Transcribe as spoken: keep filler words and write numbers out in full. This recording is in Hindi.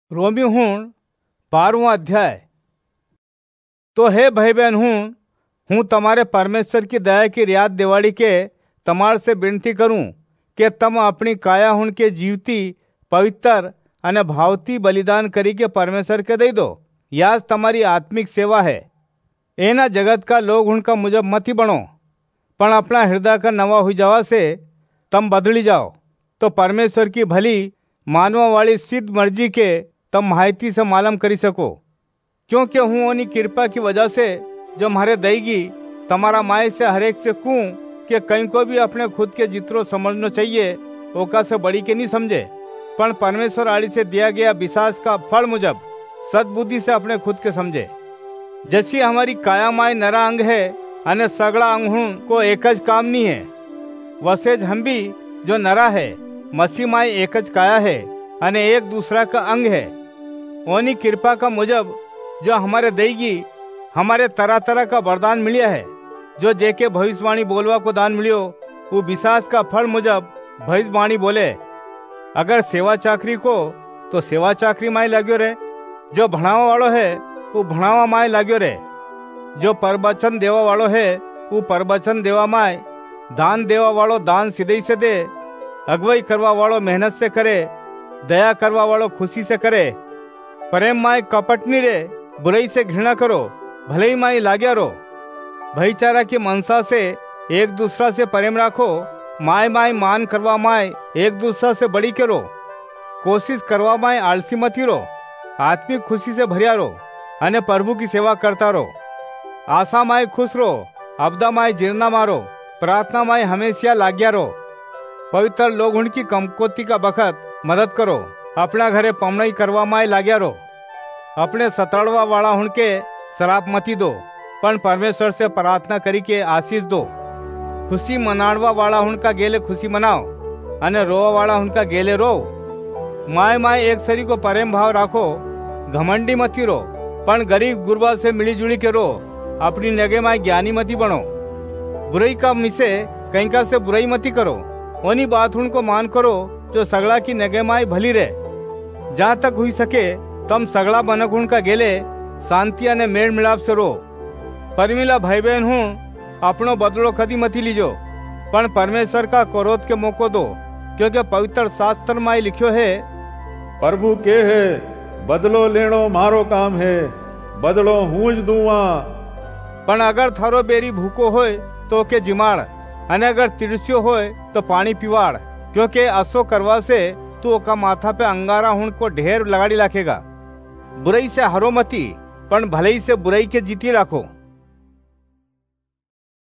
रोमी हूँ बारहवां अध्याय। तो हे भाई बहन हूँ हूँ तमारे परमेश्वर की दया की रियात दिवाड़ी के तमार से विनती करूं कि तम अपनी काया हुण के जीवती पवित्र अने भावती बलिदान करी के परमेश्वर के दई दो। याज तमारी आत्मिक सेवा है। एना जगत का लोग उनका मुजब मती बनो, पण अपना हृदय का नवा हुई जावा से तम बदली जाओ, तो परमेश्वर की भली मानवा वाली सिद्ध मर्जी के तम माहिती से मालूम करी सको। क्योंकि हूँ ओनी कृपा की वजह से जो म्हारे दईगी तमारा माय से हरेक से कहूं कि कहीं को भी अपने खुद के जितरो समझना चाहिए ओका से बड़ी के नहीं समझे, पण परमेश्वर आड़ी से दिया गया विश्वास का फल मुजब सद्बुद्धि से अपने खुद के समझे। जैसी हमारी काया माय नरा अंग है अने सगड़ा अंग हूं को एकज काम नहीं है, वसेज हम भी जो नरा है मसीह माय एकज काया है अने एक दूसरा का अंग है। ओनी कृपा का मुजब जो हमारे देगी हमारे तरह तरह का वरदान मिलिया है, जो जेके भविष्यवाणी बोलवा को दान मिलियो वो विश्वास का फल मुजब भविष्यवाणी बोले। अगर सेवा चाकरी को तो सेवा चाकरी माय लाग्यो रे, जो भणावा वालो है वो भणावा माय लाग्यो रे, जो परवचन देवा वालो है वो परवचन देवा माय, दान देवा वालो दान सीधे से दे, अगुवाई करवा वालो मेहनत से करे, दया करवा वालो खुशी से करे, प्रेम माय कपट नहीं रे, बुराई से घृणा करो, भले ही माई लाग्या रो। भाईचारा की मनसा से एक दूसरा से प्रेम राखो, माय माय मान करवा माय एक दूसरा से बड़ी करो, कोशिश करवा माय आलसी मती रो, आत्मिक खुशी से भरिया रो अने प्रभु की सेवा करता रो। आशा माय खुश रो, अबदा माय जीर्णा मारो, प्रार्थना माय हमेशा लाग्या रो। पवित्र लोग उनकी कमकोती का बखत मदद करो, अपना घरे पमनई करवा माय लाग्या रो। अपने सताड़वा वाला उनके शराब मती दो, पण परमेश्वर से प्रार्थना करी के आशीष दो। खुशी मनाड़वा वाला उनका गेले खुशी मनाओ अने रोवा वाला उनका गेले रो। माय माय एक सरी को प्रेम भाव राखो, घमंडी मती रो, पण गरीब गुरबा से मिली जुली के रो। अपनी नगे माय ज्ञानी मती बनो, बुराई का मिसे कहीं का से बुराई मती करो। ओनी बात उनको मान करो जो सगड़ा की नगे माय भली रे। जहाँ तक हुई सके तम सगड़ा बनक उनका गेले शांति ने मेल मिलाप से रो। परमिला भाई बहन हूँ अपनो बदलो कदी मती लीजो, पण परमेश्वर का क्रोध के मौको दो, क्योंकि पवित्र शास्त्र में लिखियो है, प्रभु के है बदलो लेनो मारो काम है, बदलो हूँ ज दूंगा। पण अगर थारो बेरी भूको होय तो के जिमाड़, अने अगर तिरस्यो होय तो पानी पिवाड़, क्योंकि असो करवा से तू ओका माथा पे अंगारा हुण को ढेर लगाड़ी लाखेगा। बुराई से हरो मती, पण भलाई से बुराई के जीती राखो।